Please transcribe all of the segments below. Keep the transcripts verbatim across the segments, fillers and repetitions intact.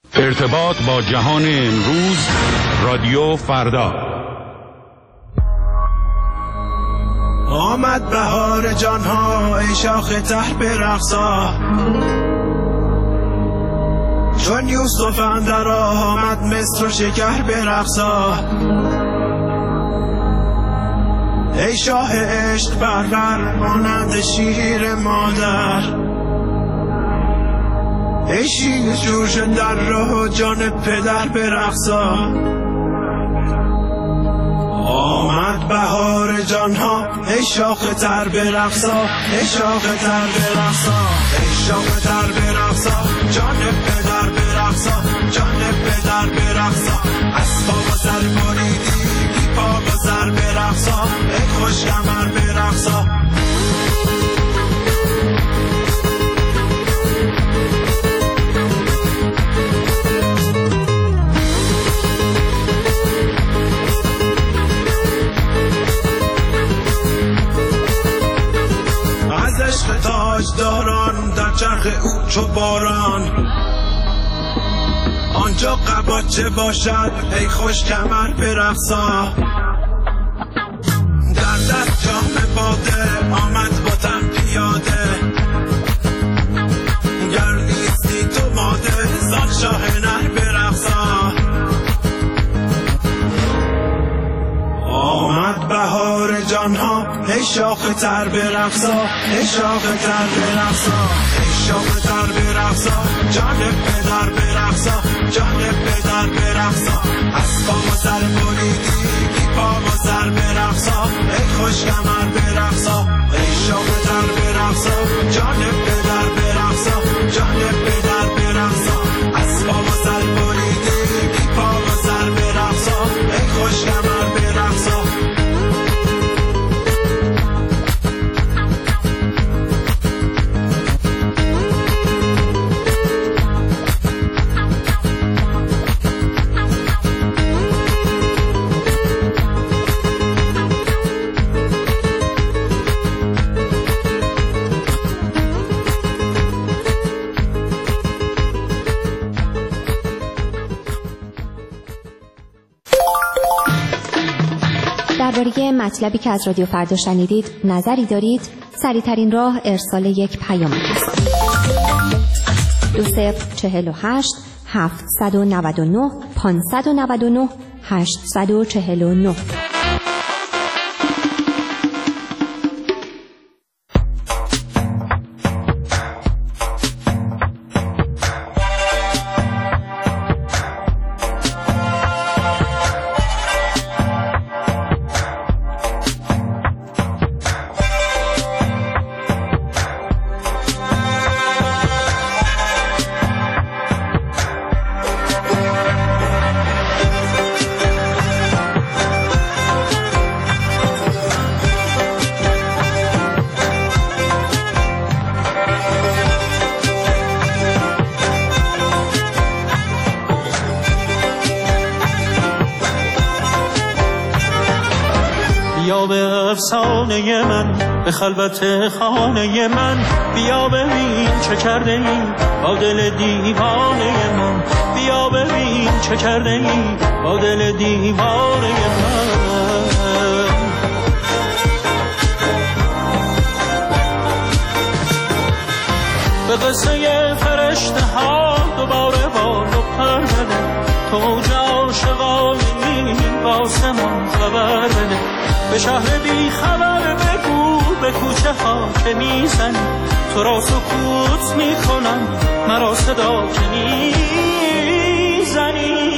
ارتباط با جهان امروز، رادیو فردا. آمد بهار جانها ای شاخ تر برقصا، چون یوسف اندر آمد مصر و شکر برقصا. ای شاه عشق پرور مانند شیر مادر، ای شیر جوش در راه جان پدر برقصا. آمد بهار جانها ای شاخ تر برقصا، ای شاخ تر برقصا، ای شاخ تر برقصا، جان پدر برقصا، جان پدر برقصا. از پا و سر بریدی بی پا و سر برقصا، ای خوش کمر برقصا. عشق تاج داران در چرخ او چو باران، آنجا قباچه باشد ای خوش کمر برقصا. در دست جام باده آمد با تن پیاده، گر نیستی تو ماده زان شاه نر برقصا. آمد بهار جانها ای شاخ تر برقصا، ای شاخ تر برقصا، ای شاخ تر برقصا، جان پدر برقصا، جان پدر برقصا. از پا و سر بریدی بی پا و سر برقصا، ای خوش کمر برقصا. ای شاخ تر برقصا، جان پدر برقصا، جان پدر برقصا. از پا و سر بریدی بی پا و سر برقصا، ای خوش کمر برقصا. درباره مطلبی که از رادیو فردا شنیدید نظری دارید؟ سریع‌ترین راه ارسال یک پیام است. دو صفر چهل و هشت هفتصد و نود و نه پانصد و نود و نه هشتصد و چهل و نه. افسانه من به خلوت خانه من، بیا ببین چه کرده ای با دل دیوانه من، بیا ببین چه کرده ای با دل دیوانه من. به قصه فرشته ها دوباره بال و پر بده، تو موج عاشقانه آسمان خبر بده. به شهر بی خبر بگو به کوچه ها که میزنی، تو را سکوت میکنم مرا صدا که میزنی.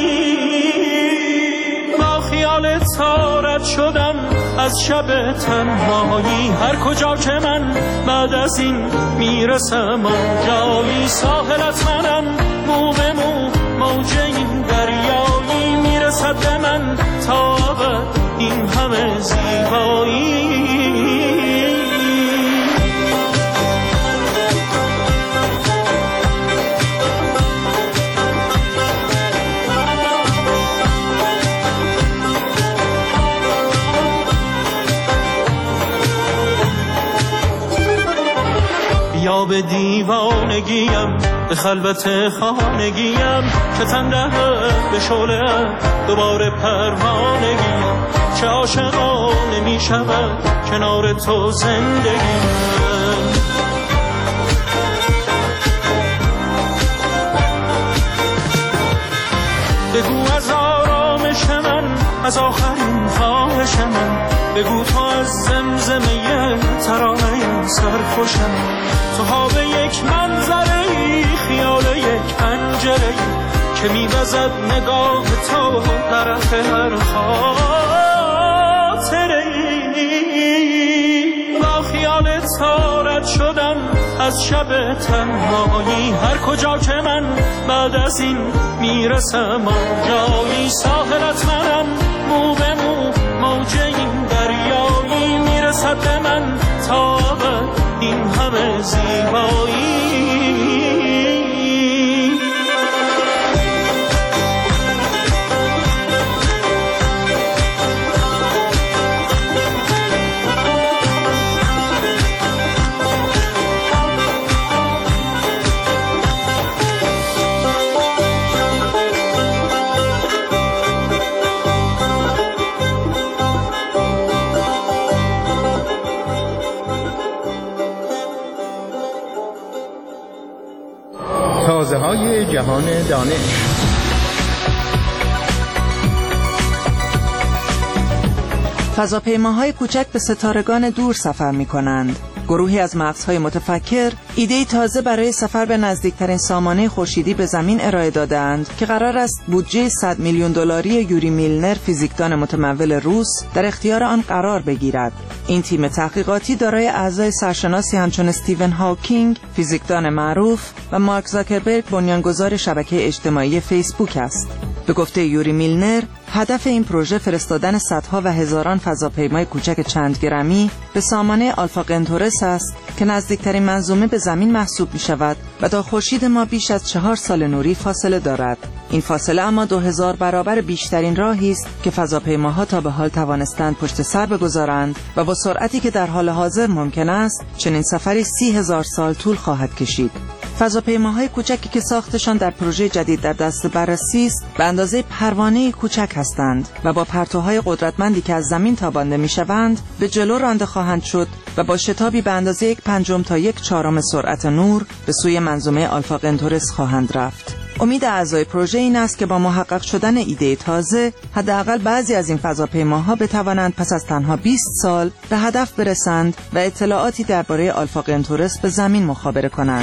با خیالت سارت شدم از شب تنهایی، هر کجا که من بعد از این میرسم آنجایی. ساحلت منم مو به مو موج این دریایی، میرسد به من تا ابد این همه زیبایی. خواب دیوانگیم، به خلوت خانگیم که تنده به شعله دوباره پروانگیم. چه عاشقانه می شود کنار تو زندگیم. بگو از آرامش من، از آخرین خواهش من، بگو تو از زمزمه ترانه سرخوشم. تو خواب یک منظره، خیال یک پنجره که می‌وزد نگاه تو طرف هر خاطره. با خیال تو رد شدم از شب تنهایی، هر کجا که من بعد از این میرسم آنجایی. ساحلت منم، مو به مو موج این دریایی، میرسد به من تا ابد این همه زیبایی. تازه های جهان دانش. فضاپیماهای کوچک به ستارگان دور سفر می کنند. گروهی از مغزهای متفکر ایده تازه برای سفر به نزدیکترین سامانه خورشیدی به زمین ارائه دادند که قرار است بودجه صد میلیون دلاری یوری میلنر، فیزیکدان متمول روس، در اختیار آن قرار بگیرد. این تیم تحقیقاتی دارای اعضای سرشناسی همچون استیون هاکینگ، فیزیکدان معروف، و مارک زاکربرگ، بنیانگذار شبکه اجتماعی فیسبوک است. به گفته یوری میلنر، هدف این پروژه فرستادن صدها و هزاران فضاپیمای کوچک چند گرمی به سامانه آلفا قنتورس است که نزدیکترین منظومه به زمین محسوب می شود و تا خورشید ما بیش از چهار سال نوری فاصله دارد. این فاصله اما دو هزار برابر بیشترین راهی است که فضاپیماها تا به حال توانستند پشت سر بگذارند و با سرعتی که در حال حاضر ممکن است چنین سفری سی هزار سال طول خواهد کشید. فضاپیماهای کوچکی که ساختشان در پروژه جدید در دست بررسی است به اندازه پروانه کوچک هستند و با پرتوهای قدرتمندی که از زمین تابانده میشوند به جلو رانده خواهند شد و با شتابی به اندازه یک پنجم تا یک چهارم سرعت نور به سوی منظومه آلفا قنتورس خواهند رفت. امید اعضای پروژه این است که با محقق شدن ایده تازه حداقل بعضی از این فضاپیماها بتوانند پس از تنها بیست سال به هدف برسند و اطلاعاتی درباره آلفا قنتورس به زمین مخابره کنند.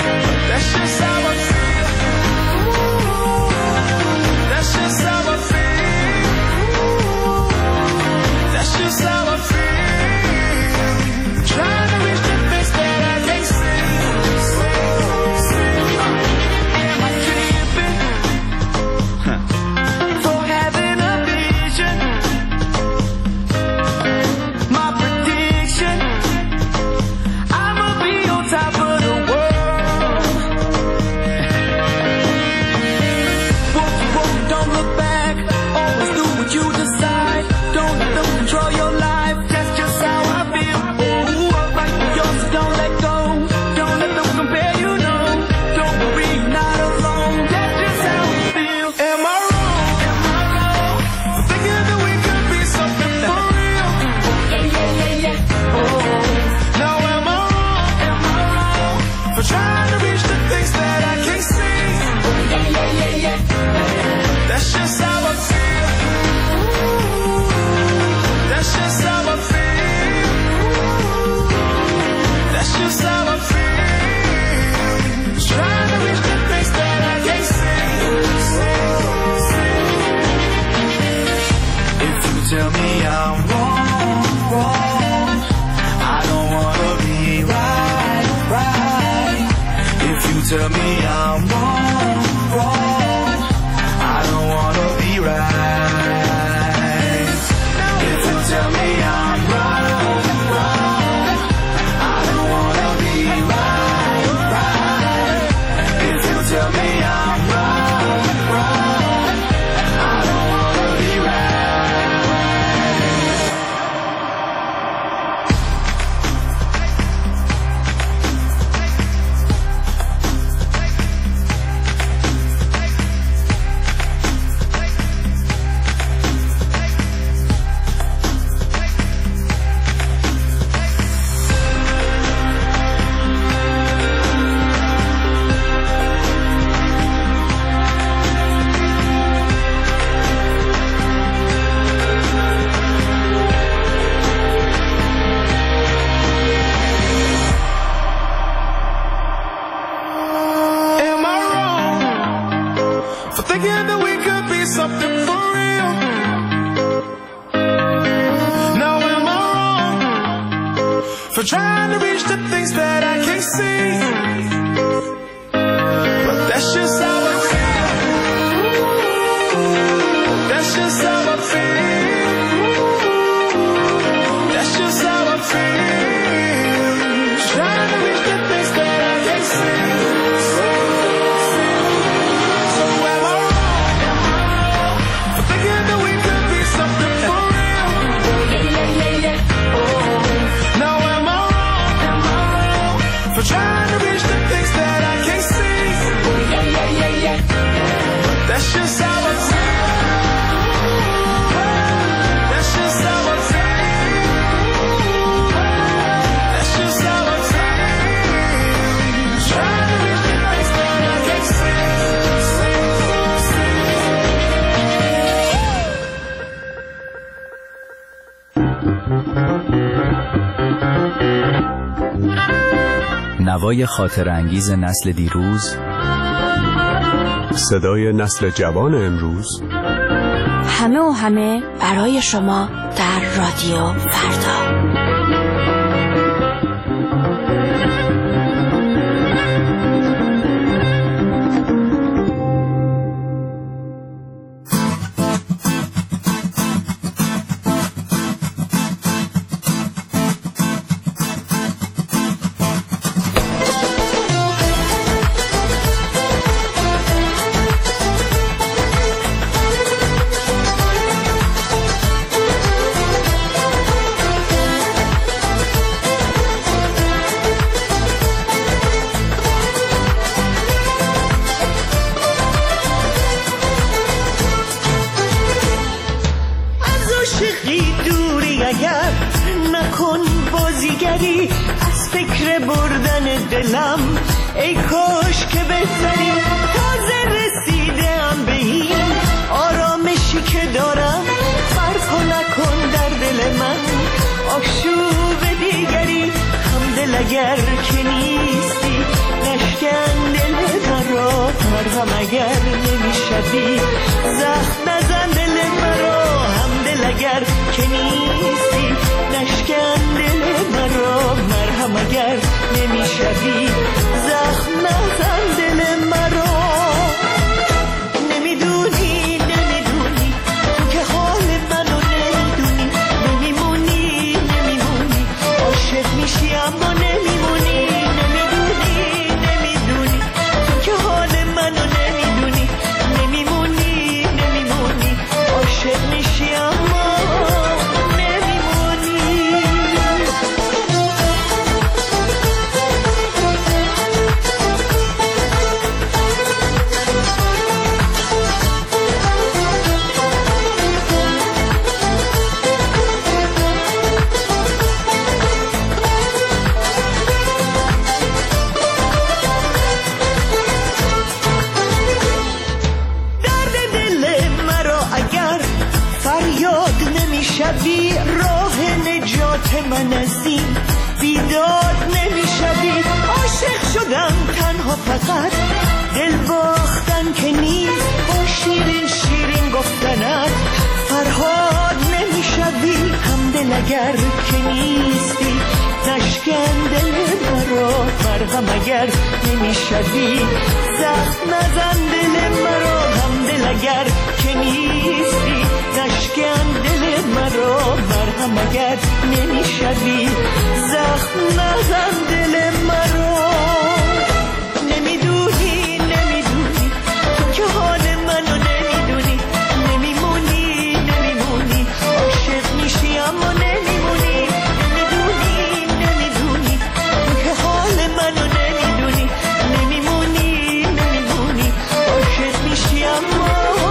That's just how I feel. tell me I'm wrong, wrong, I don't wanna be right. If you tell me I'm wrong, wrong, I don't wanna be right, right. If you tell me I'm wrong, wrong, I don't wanna be right. Trying to reach the things that I can't see, but that's just how I feel. That's just how I feel. That's just how I feel. Trying to reach the things that I can't see. So am I wrong for thinking that we could be something for real? Now am I for trying to reach the things that I can't see? Yeah, yeah, yeah, yeah. But that's just how I feel. That's just how I feel. That's just how I feel. Trying to reach the things that I can't see. نوای خاطر انگیز نسل دیروز، صدای نسل جوان امروز، همه و همه برای شما در رادیو فردا. دلم ای کاش که بهتری تازه رسیدم به این آرامشی که دارم، برپا نکن در دل من آشوب دیگری، همدل اگر که نیستی نشکن دل مرا، مرهم اگر نمیشدی زخم نزن دل مرا، همدل اگر که نیستی نشکن دل مرا، مرهم اگر نمیشدی زخم نزن دل مرا. نمیدونی نمیدونی تو که حال منو نمیدونی، نمیمونی نمیمونی عاشق میشی اما نمیمونی، نمیدونی نمیدونی تو که حال منو نمیدونی، نمیمونی نمیمونی عاشق میشی اما شبی راه نجات من از این بیداد نمیشوی، عاشق شدم تنها فقط دل باختن که نیست، با شیرین شیرین گفتنت فرهاد نمیشوی، همدل اگر که نیستی نشکن دل مرا، هم اگر نمیشوی زخم نزن دل مرا هم دل اگر که نیستی نشکن دل مرا مرهم اگر نمیشوی زخم نزن دل مرا نمیدونی نمیدونی تو که حال منو نمیدونی نمیمونی نمیمونی عاشق میشی اما نمیمونی نمیدونی نمیدونی تو که حال منو نمیدونی نمیمونی نمیمونی عاشق میشی اما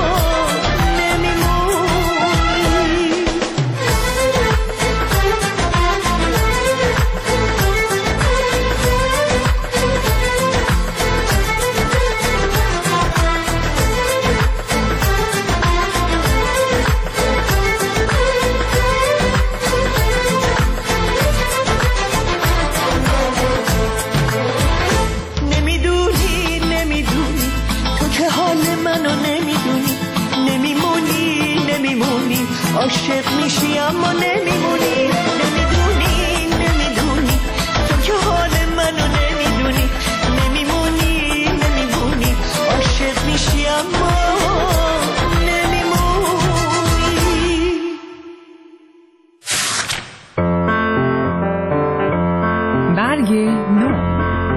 عاشق میشی اما نمیمونی نمیدونی نمیدونی تو که حال منو نمیدونی نمیمونی نمیمونی عاشق میشی اما نمیمونی. برگ نو.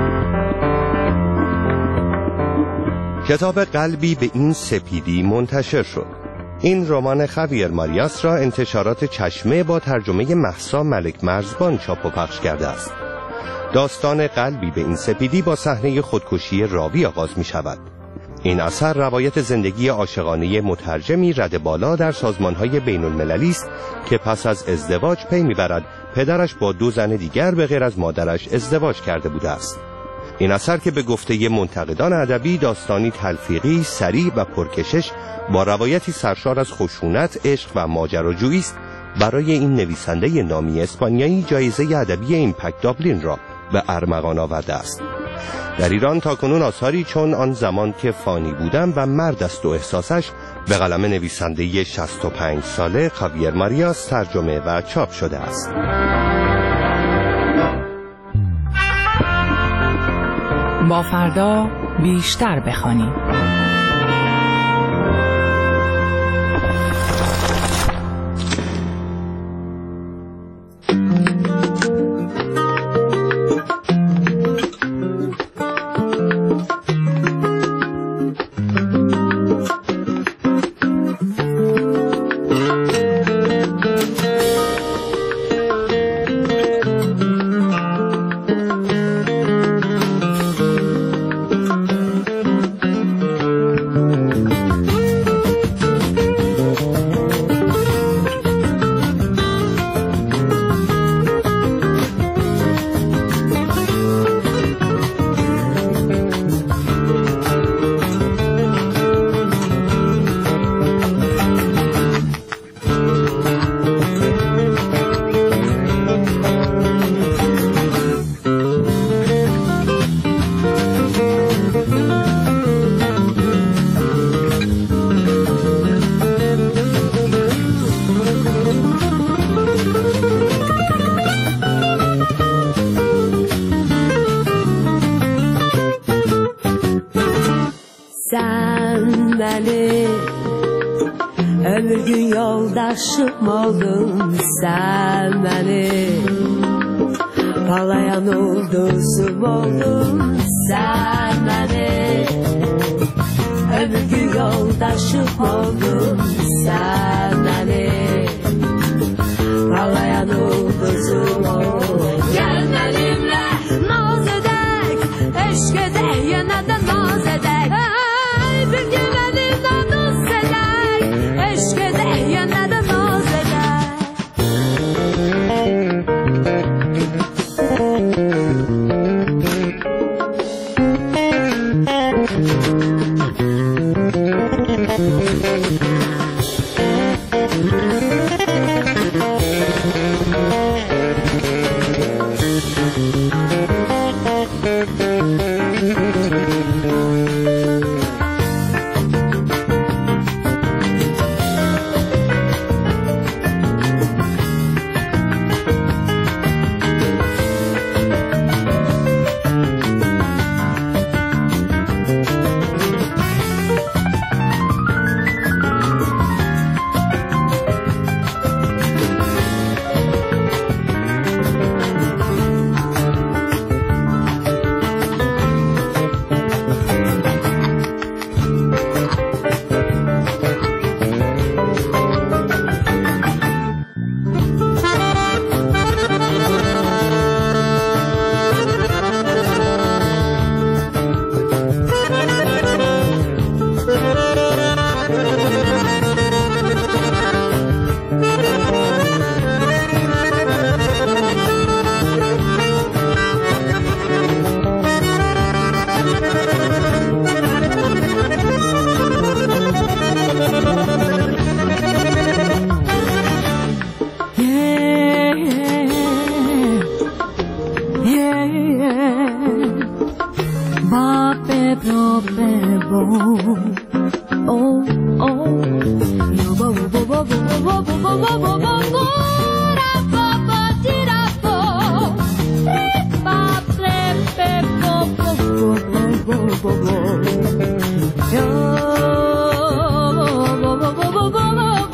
کتاب قلبی به این سپیدی منتشر شد. این رمان خویر ماریاس را انتشارات چشمه با ترجمه مهسا ملک مرزبان چاپ و پخش کرده است. داستان قلبی به این سپیدی با صحنه خودکشی راوی آغاز می شود. این اثر روایت زندگی عاشقانه مترجمی رد بالا در سازمان‌های بین‌المللی است که پس از ازدواج پی می‌برد پدرش با دو زن دیگر به غیر از مادرش ازدواج کرده بوده است. این اثر که به گفته منتقدان ادبی داستانی تلفیقی، سریع و پرکشش با روایتی سرشار از خشونت، عشق و ماجراجویی است، برای این نویسنده نامی اسپانیایی جایزه ادبی ایمپکت دابلین را به ارمغان آورده است. در ایران تاکنون آثاری چون آن زمان که فانی بودم و مرد است و احساسش به قلم نویسنده شصت و پنج ساله خویر ماریاس ترجمه و چاپ شده است. با فردا بیشتر بخوانیم. Ömür yoldaşım oldun sen benim, parlayan ulduzum oldun sen benim. Ömür yoldaşım oldun sen benim, parlayan ulduzum oldun. Gel benimle naz edek, eşk edek, yine de naz edek. Hey, bir gün elimden dost edek, eşk edek, yine de naz edek. va bebro bebo oh oh yo bo bo bo bo bo bo bo bo bo bo bo ra ba ba di ra bo ba bre bebo bo bo bo bo bo yo bo bo bo bo bo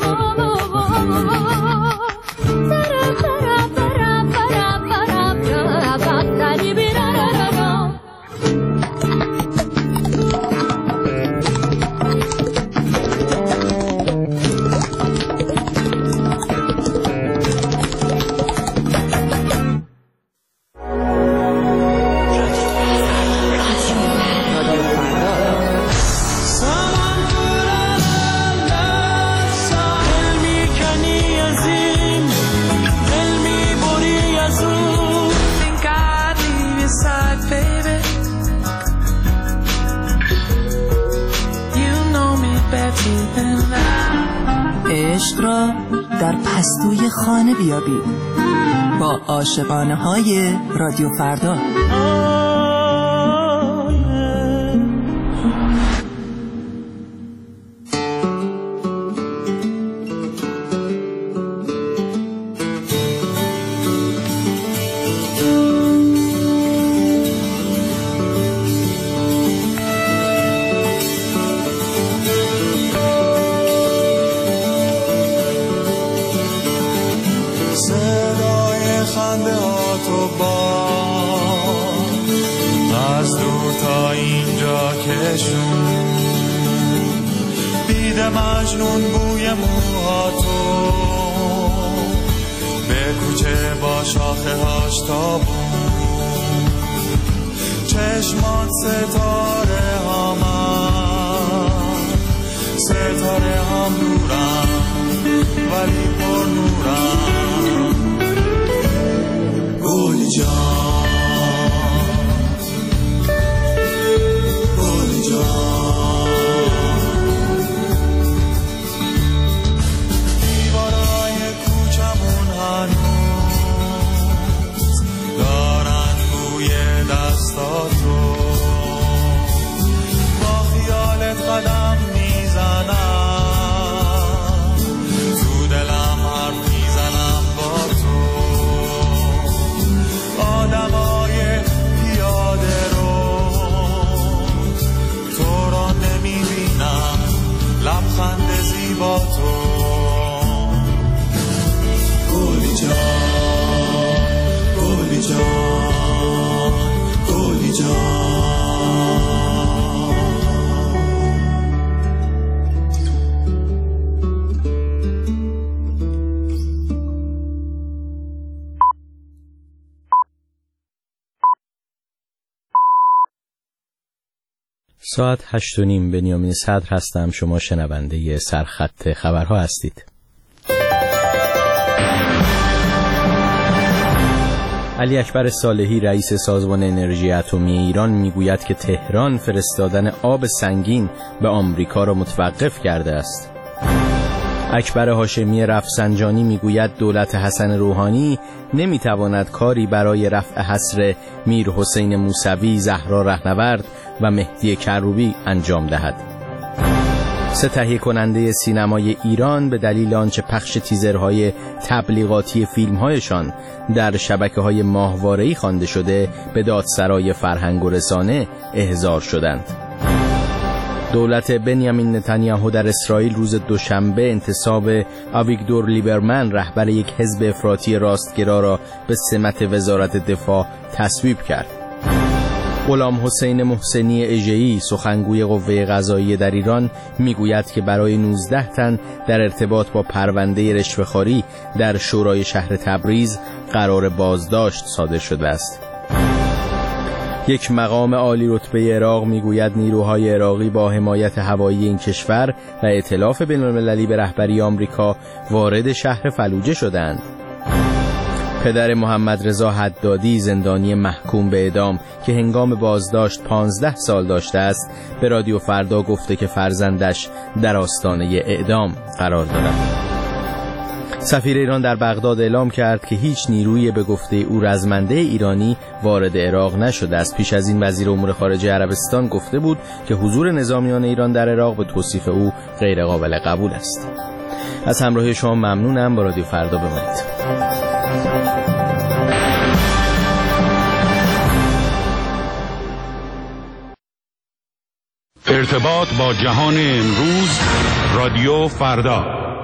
عشق را در پستوی خانه بیابید با عاشقانه های رادیو فردا. مجنون بوی موهاتو به کوچه با شاخه هاش تابون چشمات ستاره هامن ستاره هم نورم ولی پر نورم گلی جان گلی جان دارن بوی دستاتو با خیالت قدم میزنم تو دلم حرف میزنم با تو آدمای پیاده رو تو را نمیبینم لبخند زیبا تو گلی جان گلی جان گلی جان ساعت هشت و نیم. بنیامین صدر هستم. شما شنونده سرخط خبرها هستید. علی اکبر صالحی رئیس سازمان انرژی اتمی ایران میگوید که تهران فرستادن آب سنگین به آمریکا را متوقف کرده است. اکبر هاشمی رفسنجانی میگوید دولت حسن روحانی نمیتواند کاری برای رفع حصر میر حسین موسوی، زهرا رهنورد و مهدی کروبی انجام دهد. سه تهیه کننده سینمای ایران به دلیل آنچه پخش تیزرهای تبلیغاتی فیلمهایشان در شبکه‌های ماهواره‌ای خوانده شده به دادسرای فرهنگ و رسانه احضار شدند. دولت بنیامین نتانیاهو در اسرائیل روز دوشنبه انتصاب آویگدور لیبرمن رهبر یک حزب افراطی راستگرا را به سمت وزارت دفاع تصویب کرد. غلام حسین محسنی اژه‌ای سخنگوی قوه قضاییه در ایران میگوید که برای نوزده تن در ارتباط با پرونده رشوه‌خواری در شورای شهر تبریز قرار بازداشت صادر شده است. یک مقام عالی رتبه عراق میگوید نیروهای عراقی با حمایت هوایی این کشور و ائتلاف بین‌المللی به رهبری آمریکا وارد شهر فلوجه شدند. پدر محمد رضا حدادی زندانی محکوم به اعدام که هنگام بازداشت پانزده سال داشته است به رادیو فردا گفته که فرزندش در آستانه اعدام قرار دارد. سفیر ایران در بغداد اعلام کرد که هیچ نیروی به گفته او رزمنده ایرانی وارد عراق نشده است. پیش از این وزیر امور خارجه عربستان گفته بود که حضور نظامیان ایران در عراق به توصیف او غیر قابل قبول است. از همراهی شما ممنونم. با رادیو فردا بمانید. ارتباط با جهان امروز، رادیو فردا.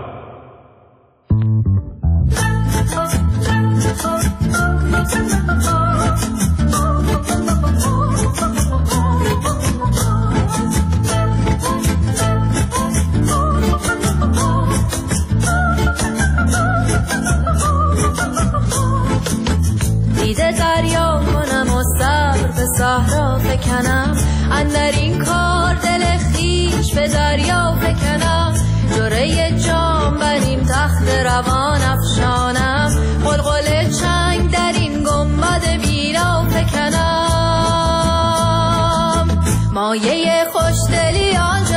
دیده دریا کنم و صبر به صحرا فکنم، اندر این کار دل خیش به دریا فکنم، جوره جام بر این تخت روان افشانم، قلقل چنگ در این گنبد بیرا فکنم. مایه خوشدلی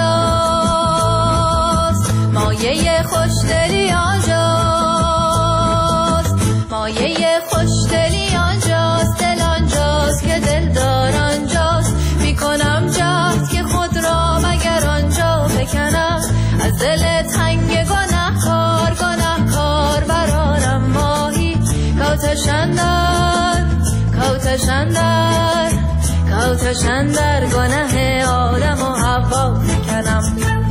آنجاست، مایه خوشدلی آنجاست، مایه خوشدلی آنجاست، دل آنجاست که دل دار آنجاست، میکنم جهد که خود را مگر آنجا بکنم، از دل تنگ گناهکار گناهکار برارم ماهی، کوتشندر کوتشندر کوتشندر گناه آدم و حوا بکنم.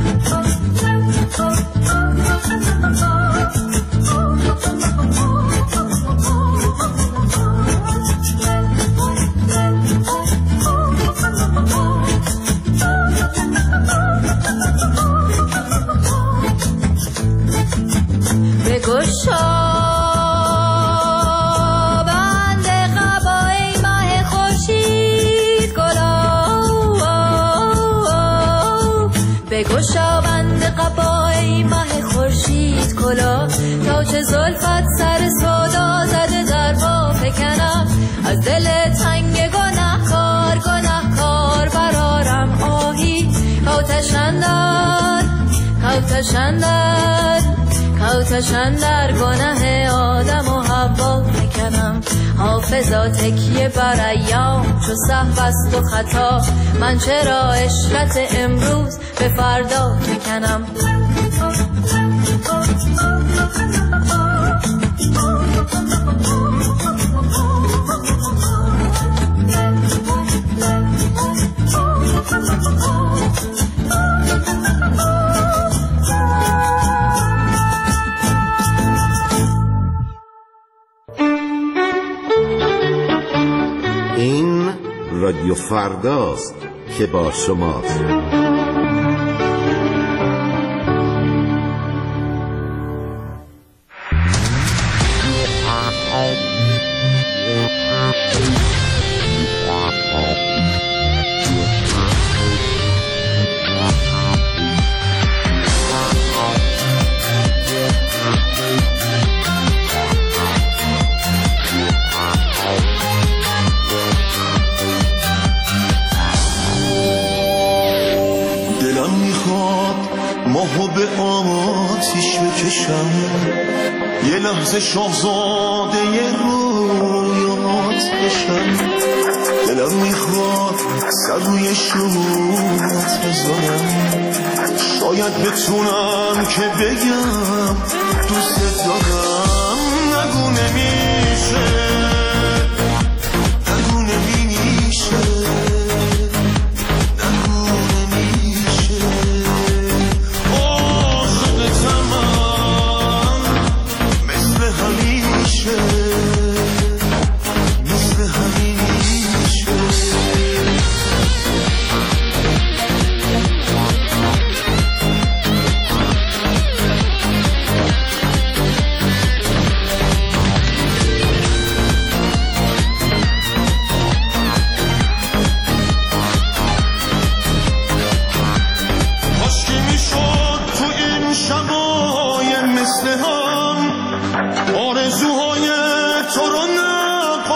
بگشا بند قبای ماه خورشید گلا، بگشا بند قبای ماه خورشید کلا، تا چه زلفت سر سودا زده در پا فکنم، از دل تنگ گناهکار گناهکار برارم آهی، کوتشندر کوتشندر کوتشندر گناه آدم و حوا میکنم. حافظا تکیه بر ایام چو سهو است و خطا، من چرا عشرت امروز به فردا میکنم. این رادیو فرداست که با شماست. ماهو به آتیش بکشم، یه لحظه شاهزاده رویات بشم، دلم میخواد سر روی شوت بذارم، شاید بتونم که بگم دوست دارم. نگو نمیشه، نگو نمیشه،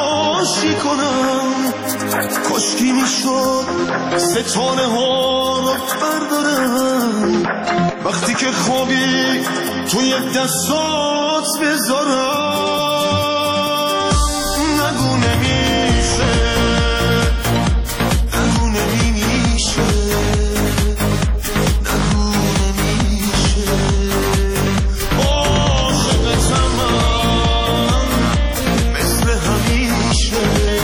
ستاره ها رو بردارم، وقتی که خوابی توی دستات بذارم. نگو نمیشه، نگو نمیشه، نگو نمیشه. عاشقتم من مثل همیشه،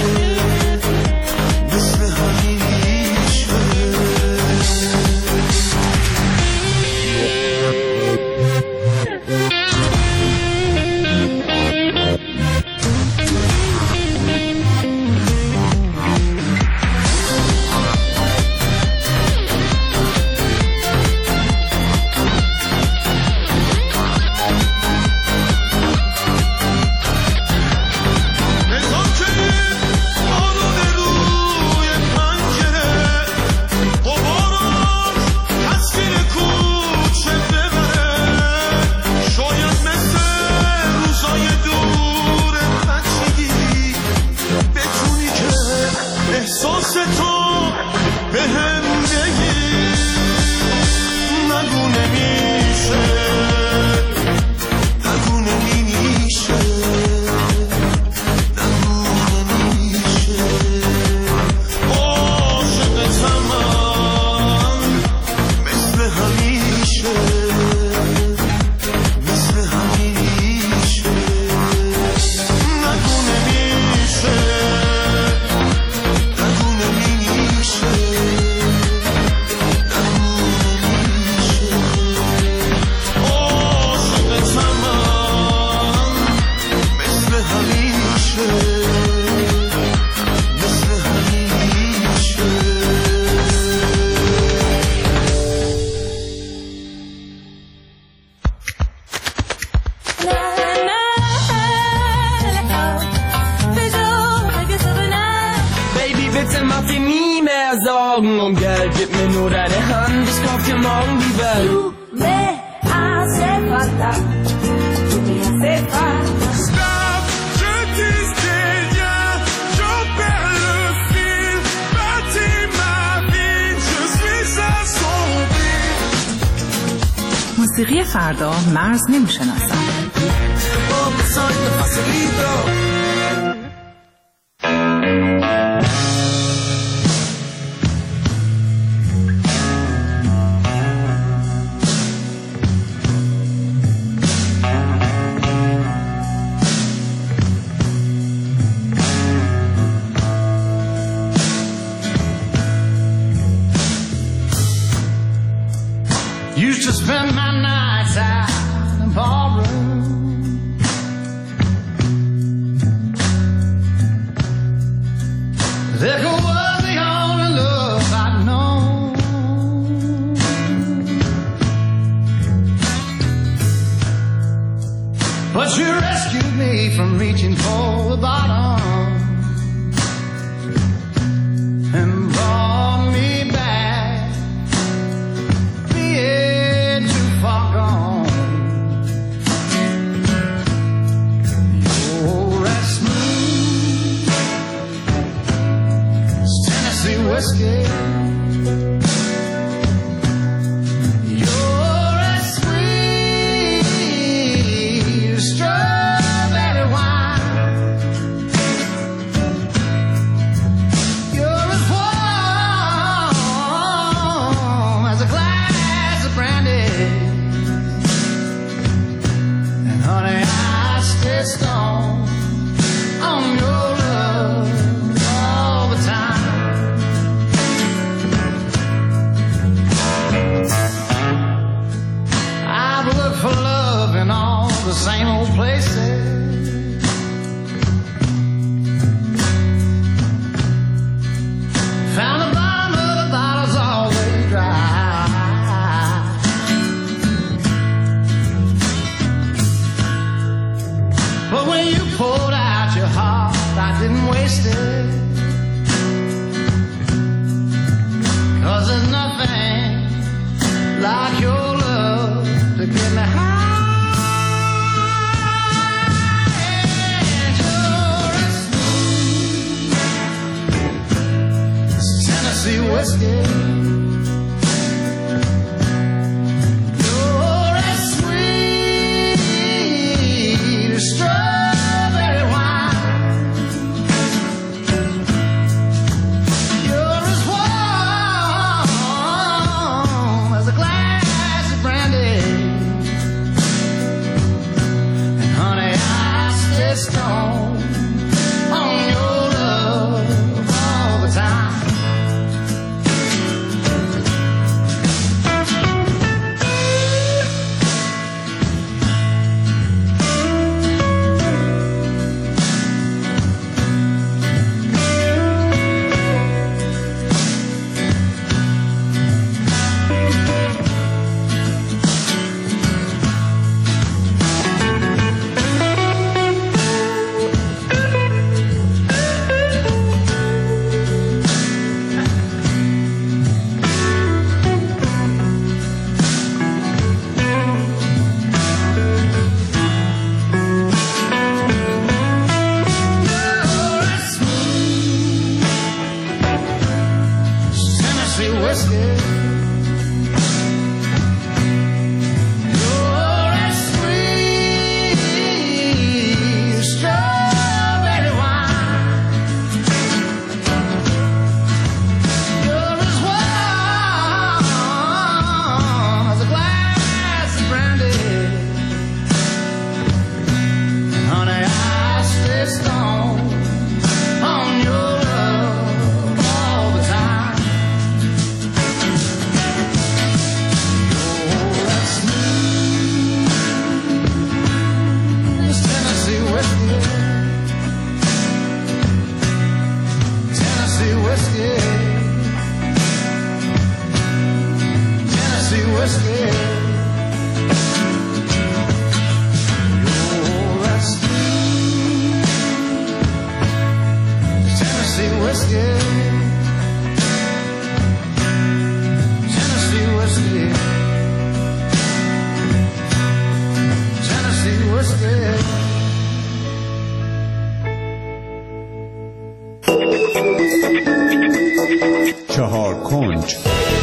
مثل همیشه. موسیقی فردا مرز نمیشناسم. Used to spend my nights out in the ballroom. Liquor was the only love I'd known. But you rescued me from reaching for the bottom and brought me back. Far gone. You're as smooth as Tennessee whiskey. You're as sweet as strawberry wine. You're as warm as a glass of brandy. Honey, I stay strong on your love all the time. I've looked for love in all the same old places. Found the bottom of the bottle's always dry. But when you poured out your heart, I didn't waste it. 'Cause there's nothing like your love to get me high. And you're as smooth as Tennessee whiskey. Tennessee whiskey. You're as sweet strawberry wine. You're as warm as a glass of brandy. Honey, I stay stoned on your love all the time. You're that sweet Tennessee whiskey. Tennessee whiskey. Tennessee whiskey. You're that sweet Tennessee whiskey. Tennessee whiskey. Tennessee whiskey. چهار کنج.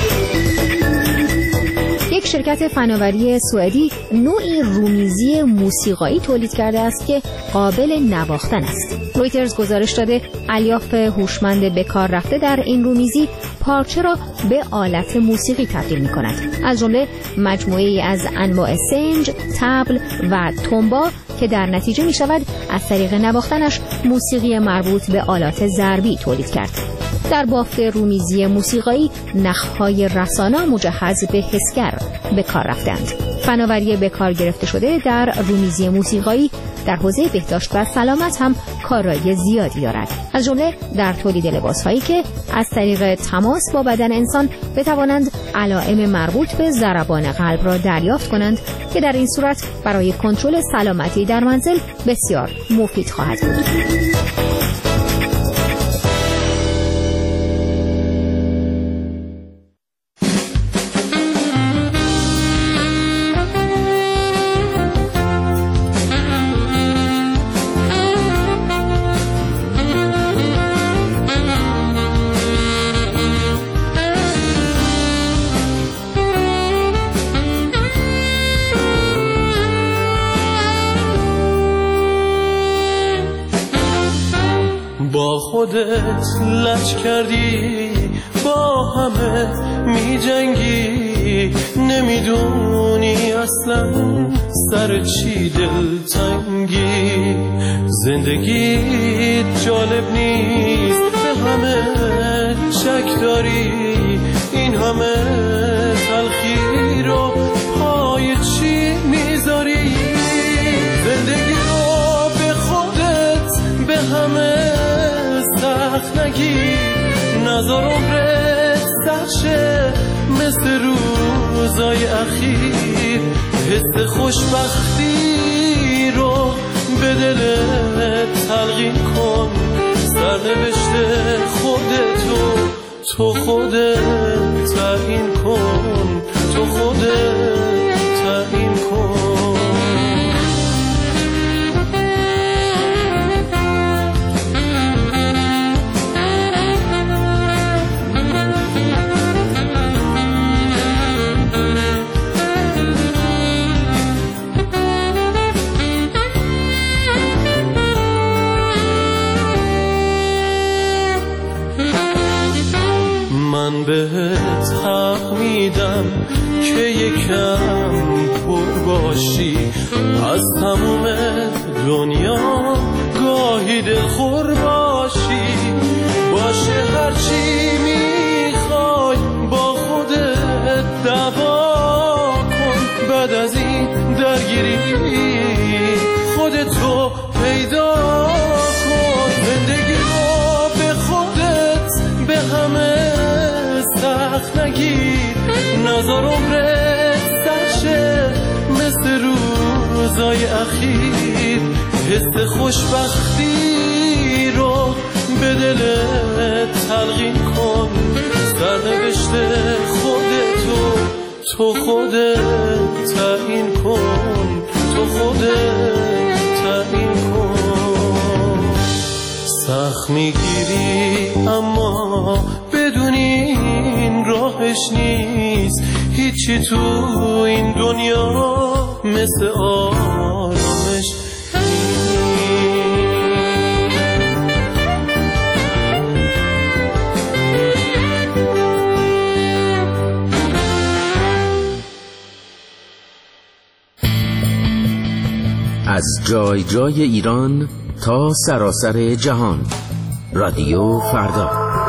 یک شرکت فناوری سوئدی نوعی رومیزی موسیقایی تولید کرده است که قابل نواختن است. رویترز گزارش داده الیاف هوشمند به کار رفته در این رومیزی پارچه را به آلت موسیقی تبدیل می کند. از جمله مجموعه‌ای از انواع سنج، طبل و تنبا که در نتیجه می شود از طریق نواختنش موسیقی مربوط به آلات ضربی تولید کرد. در بافت رومیزی موسیقایی نخهای رسانا مجهز به حسگر به کار رفتند. فناوری به کار گرفته شده در رومیزی موسیقایی در حوزه بهداشت و سلامت هم کارایی زیادی دارد. از جمله در تولید لباس‌هایی که از طریق تماس با بدن انسان بتوانند علائم مربوط به ضربان قلب را دریافت کنند که در این صورت برای کنترل سلامتی در منزل بسیار مفید خواهد بود. با خودت لج کردی، با همه می جنگی، نمیدونی اصلا سر چی دلتنگی. زندگیت جالب نیست، به همه شک داری، این همه تلخی رو پای چی میذاری؟ زندگی رو به خودت به همه سخت نگیر، نظر عمرت سخشه مثل روزای اخیر. حس خوشبختی رو به دلت تلقین کن، سرنوشت خودتو تو خودت تعیین کن، تو خودت تعیین کن. من بهت حق میدم که یکم پر باشی از تموم دنیا، گاهی دلخور باشی. باشه هرچی میخوای با خودت دعوا کن، بعد از این درگیری خودتو پیدا کن. زندگی رو به خودت به همه سخت نگیر، نظر عمرت سخشه مثل روزای اخیر. حس خوشبختی رو به دلت تلقین کن، سرنوشت خودتو تو خودت تعیین کن، تو خودت تعیین کن. سخت میگیری اما بدون این آرامش نیست، هیچی تو این دنیا مثل آرامش از جای جای ایران تا سراسر جهان، رادیو فردا.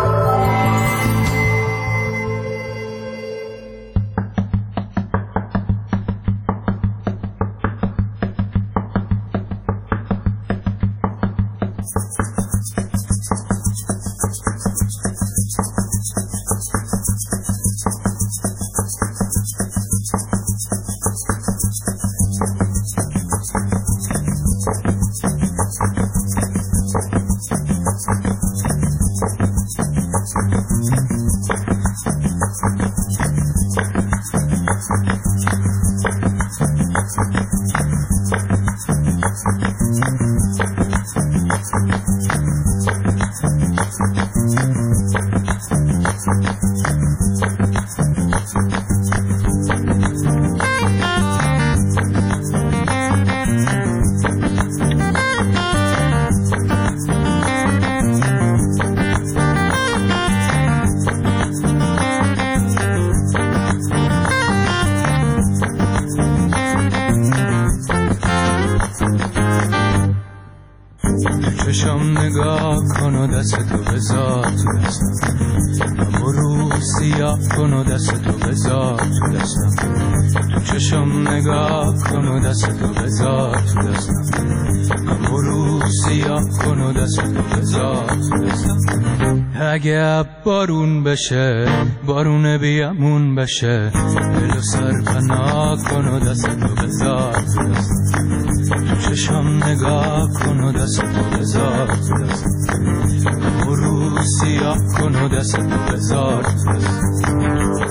چشم نگاه کن و دست تو بذار تو دستم، همو رو سیاه کن و دست تو بذار تو دستم. تو چشم نگاه کن و دست تو بذار تو دستم، همو رو سیاه کن و دست تو بذار تو دستم. اگه بارون بشه بارون بیامون بشه، دل و سر پناه کن و دست تو بذار تو دستم. تو چشم نگاه کن و دست تو بذار تو دستم، همو رو سیاه کن و دست تو بذار تو دستم.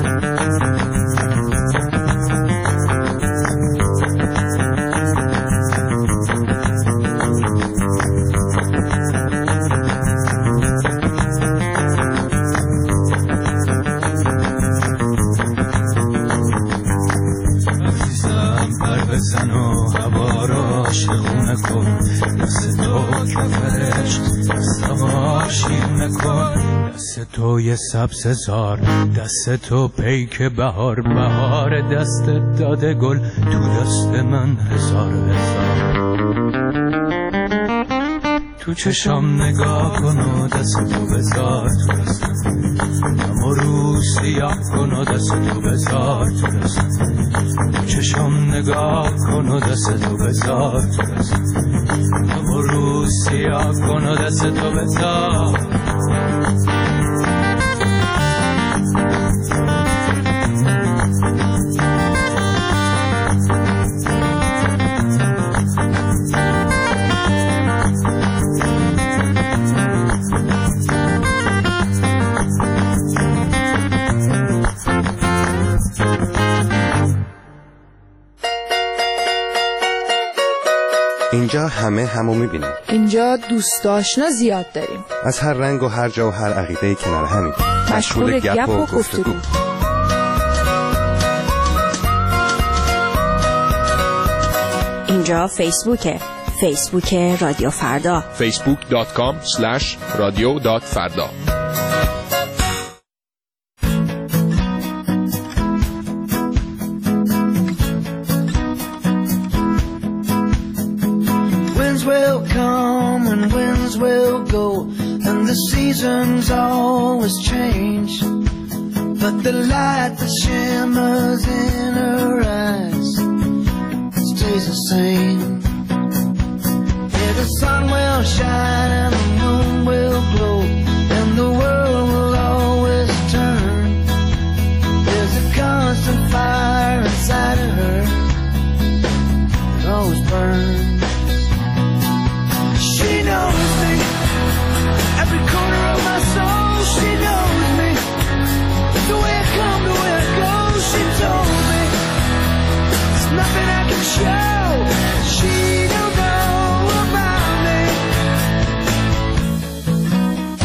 بزن و هوا را شخونه کن، دست تو کفرش دست هوا شیرونه کن. دست تو یه سبز زار، دست تو پیک بهار، بهار دست داده گل تو دست من هزار هزار. تو چشم نگاه کن و دست تو بذار تو دستم، همو رو سیاه کن و دست تو بذار تو دستم. تو چشم نگاه کن و دست تو بذار تو دستم، همو رو سیاه کن و دست تو بذار. اینجا همه همو میبینیم. اینجا دوست آشنا زیاد داریم، از هر رنگ و هر جا و هر عقیده کنار همین، مشغول گپ و گفتگو. اینجا فیسبوکه، فیسبوک رادیو فردا، فیسبوک دات کام اسلش رادیو دات فردا. Will come and winds will go, and the seasons always change, but the light that shimmers in her eyes stays the same. Yeah, the sun will shine and the moon will glow, and the world will always turn. There's a constant fire inside of her that always burns. She knows me, every corner of my soul. She knows me, the way I come, the way I go. She told me, there's nothing I can show she don't know about me.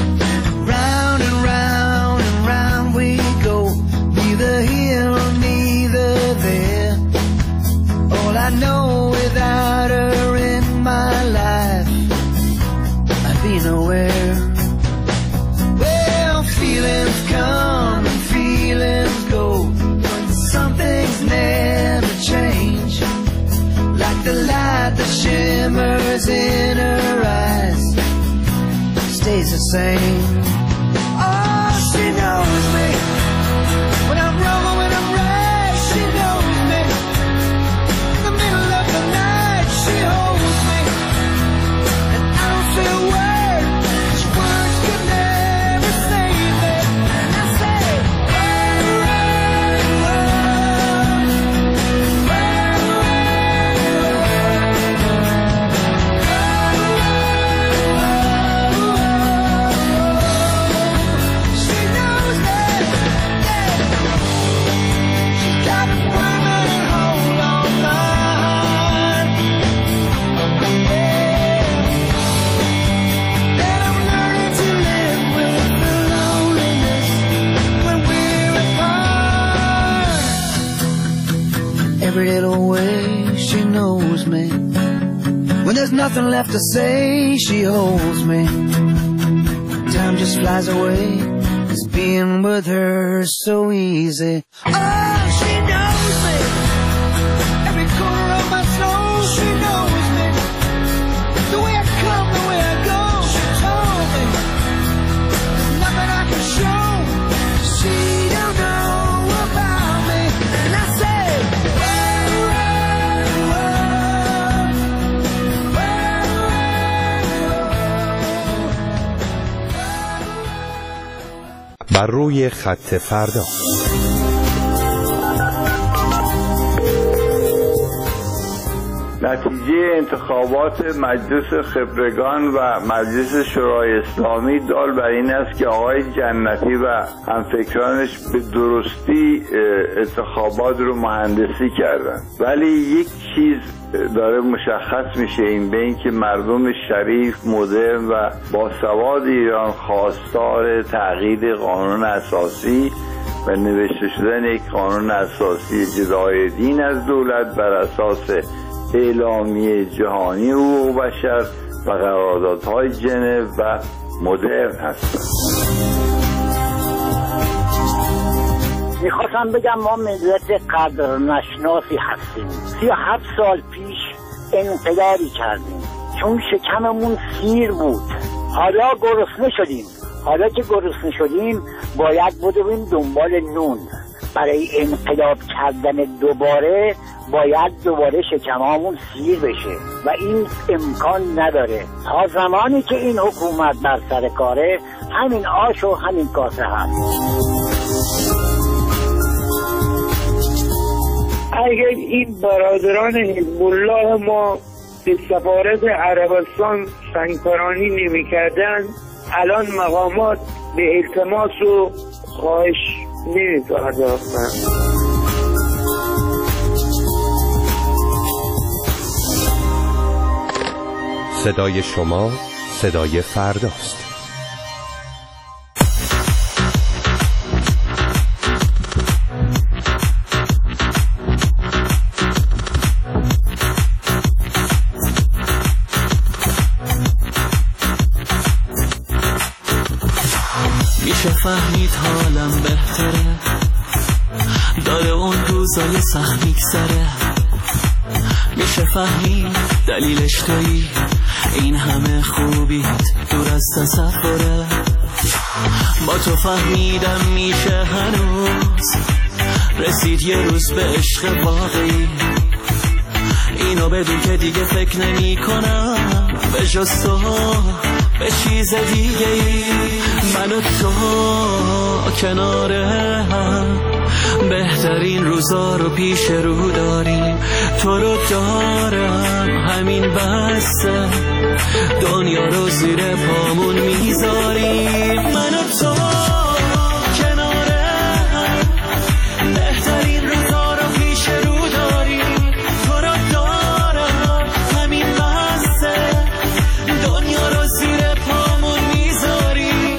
same. Oh, she knows me. When I'm wrong or when I'm right, she knows me. In the middle of the night, she holds me. And I don't say a word, 'cause words can never save me. And I say, oh, oh, every little way she knows me. When there's nothing left to say, she holds me. Time just flies away. It's being with her so easy. Oh, she knows me. Every corner of my soul, she knows me. The way I come, the way I go, she told me. There's nothing I can show she don't know about me. And I say, بر روی خط فردا. نتیجه انتخابات مجلس خبرگان و مجلس شورای اسلامی دال بر این است که آقای جنتی و همفکرانش به درستی انتخابات رو مهندسی کردن، ولی یک چیز داره مشخص میشه، این به این که مردم شریف، مدرن و باسواد ایران خواستار تغییر قانون اساسی و نوشته شدن یک قانون اساسی جدای دین از دولت بر اساس اعلامیه جهانی حقوق بشر و قراردادهای ژنو و مدرن هستند. میخواستم بگم ما ملت قدر نشناسی هستیم. سی و هفت سال پیش انقلابی کردیم چون شکممون سیر بود. حالا گرسنه شدیم. حالا که گرسنه شدیم باید بدویم دنبال نون. برای انقلاب کردن دوباره باید دوباره شکمامون سیر بشه و این امکان نداره. تا زمانی که این حکومت بر سر کاره همین آش و همین کاسه هست. اگر این برادران حزب الله ما به سفارت عربستان سنگپرانی نمی کردن، الان مقامات به التماس و خواهش نمی پرداختن. صدای شما صدای فرداست. میشه فهمید حالم بهتره، داره اون روزای سخت میگذره. میشه فهمید دلیلش تویی، این همه خوبیت دور از تصوره. با تو فهمیدم میشه هنوز رسید یه روز به عشق واقعی. اینو بدون که دیگه فکر نمی کنم به جز تو به چیز دیگه ای. من و تو کناره هم بهترین روزا رو پیش رو داریم. تو رو دارم همین بسه، دنیا رو زیر پامون میذاریم. من و تو کناره هم بهترین روزا رو پیش رو داریم. تو رو دارم همین بسه، دنیا رو زیر پامون میذاریم.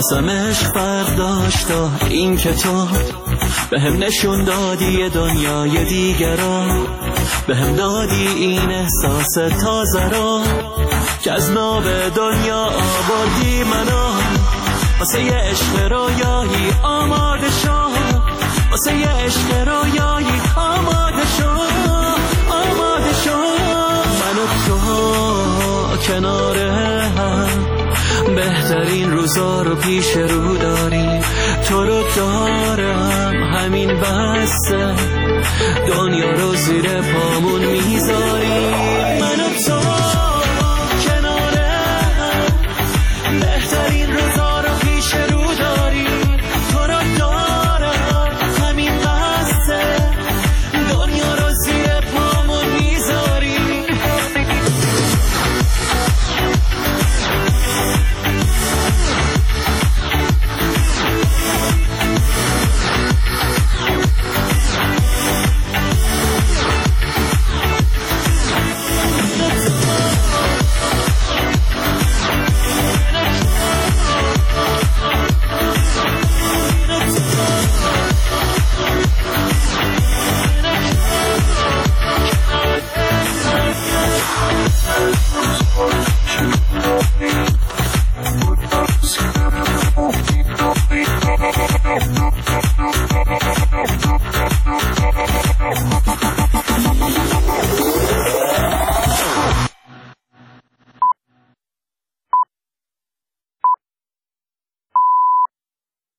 واسم عشق فرق داشت تا این که تو به هم نشون دادی دنیای دیگرا، به هم دادی این احساس تازه را که از ناب دنیا آوردی منو. واسه یه عشق رویایی آماده شو، واسه یه عشق رویایی آماده شو، آماده شو. من و تو کنار هم بهترین روزا رو پیش رو داریم، تو رو دارم همین بسه، دنیا رو زیر